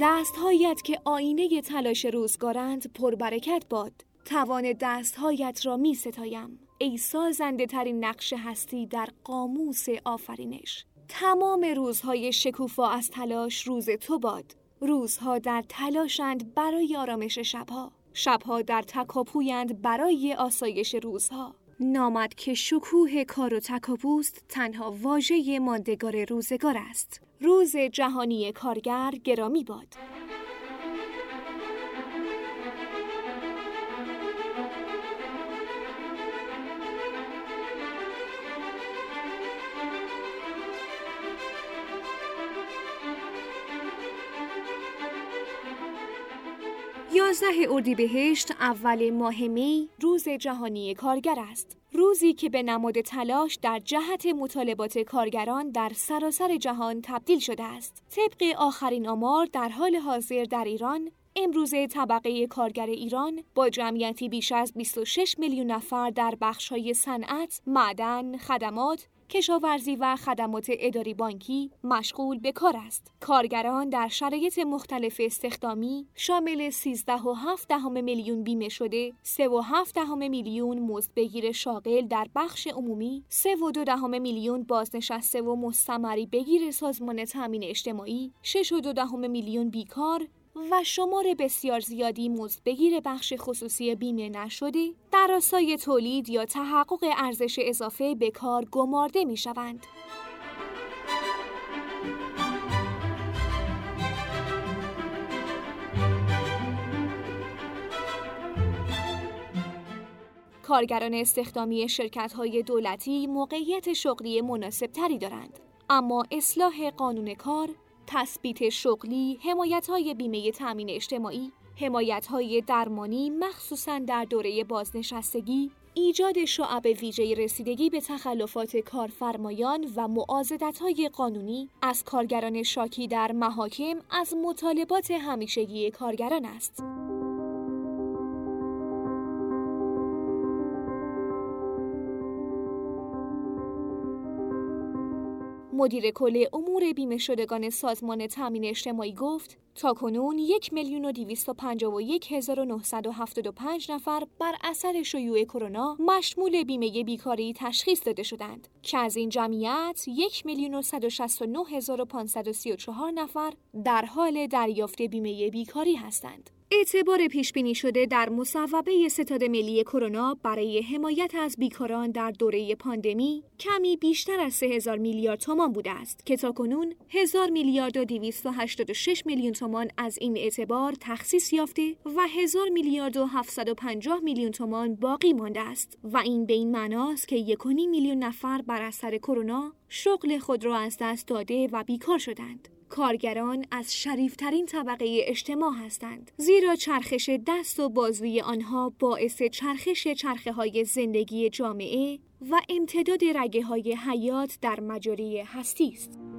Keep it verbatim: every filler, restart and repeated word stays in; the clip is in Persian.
دست‌هایت که آینه تلاش روزگارند پربرکت باد. توان دست‌هایت را می ستایم ای سازنده ترین نقش هستی در قاموس آفرینش. تمام روزهای شکوفا از تلاش روز تو باد. روزها در تلاشند برای آرامش شبها. شبها در تکاپویند برای آسایش روزها. نامد که شکوه کار و تکاپوست تنها واژه ماندگار روزگار است. روز جهانی کارگر گرامی باد. یازده اردیبهشت اول ماه می روز جهانی کارگر است. روزی که به نماد تلاش در جهت مطالبات کارگران در سراسر جهان تبدیل شده است. طبق آخرین آمار در حال حاضر در ایران، امروزه طبقه کارگر ایران با جمعیتی بیش از بیست و شش میلیون نفر در بخش‌های صنعت، معدن، خدمات، کشاورزی و خدمات اداری بانکی مشغول به کار است. کارگران در شرایط مختلف استخدامی شامل سیزده و هفت دهم میلیون بیمه شده، سه و هفت دهم میلیون مزدبگیر شاغل در بخش عمومی، سه و دو دهم میلیون بازنشسته و مستمری بگیر سازمان تامین اجتماعی، شش و دو دهم میلیون بیکار و شمار بسیار زیادی مزدبگیر بخش خصوصی بیمه نشده در راستای تولید یا تحقق ارزش اضافه به کار گمارده می شوند. کارگران استخدامی شرکت‌های دولتی موقعیت شغلی مناسب‌تری دارند، اما اصلاح قانون کار، تثبیت شغلی، حمایت‌های بیمه تامین اجتماعی، حمایت‌های درمانی مخصوصاً در دوره بازنشستگی، ایجاد شعب ویژه رسیدگی به تخلفات کارفرمایان و معاضدت‌های قانونی از کارگران شاکی در محاکم از مطالبات همیشگی کارگران است. مدیر کل امور بیمه شدگان سازمان تامین اجتماعی گفت تاکنون یک میلیون و دویست و پنجاه و یک هزار و نهصد و هفتاد و پنج نفر بر اثر شیوع کرونا مشمول بیمه بیکاری تشخیص داده شدند که از این جمعیت یک میلیون و صد و شصت و نه هزار و پانصد و سی و چهار نفر در حال دریافت بیمه بیکاری هستند. اعتبار پیشبینی شده در مصوبه ستاد ملی کرونا برای حمایت از بیکاران در دوره پاندمی کمی بیشتر از سه هزار میلیارد تومان بوده است که تاکنون هزار میلیارد و دویست و هشتاد و شش میلیون تومان از این اعتبار تخصیص یافته و هزار میلیارد و هفتصد و پنجاه میلیون تومان باقی مانده است و این به این معناست که یک و نیم میلیون نفر بر اثر کرونا شغل خود را از دست داده و بیکار شدند. کارگران از شریفترین طبقه اجتماع هستند، زیرا چرخش دست و بازوی آنها باعث چرخش چرخه های زندگی جامعه و امتداد رگه های حیات در مجاری هستی است.